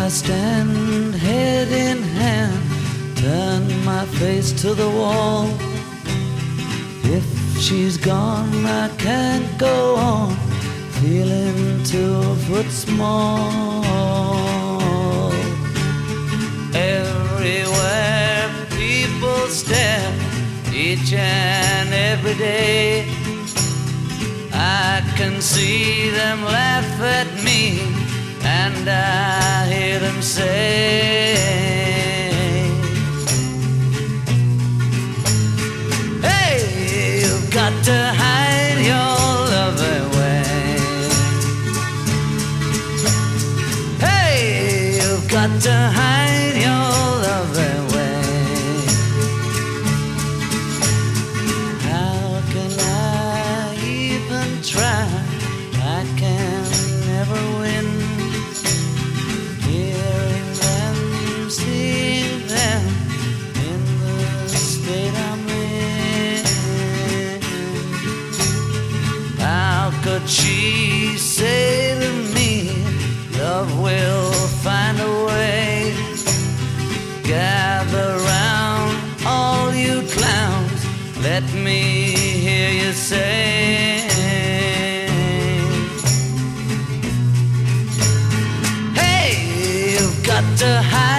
I stand head in hand, turn my face to the wall. If she's gone, I can't go on, feeling 2 foot small. Everywhere people stare, each and every day. I can see them laugh at me, and I hear them say, hey, you've got to hide your love away. Hey, you've got to hide your love away. How can I even try? I can never win. Hearing them, seeing them in the state I'm in. How could she say to me, love will find a way? Gather round, all you clowns, let me hear you say, got to hide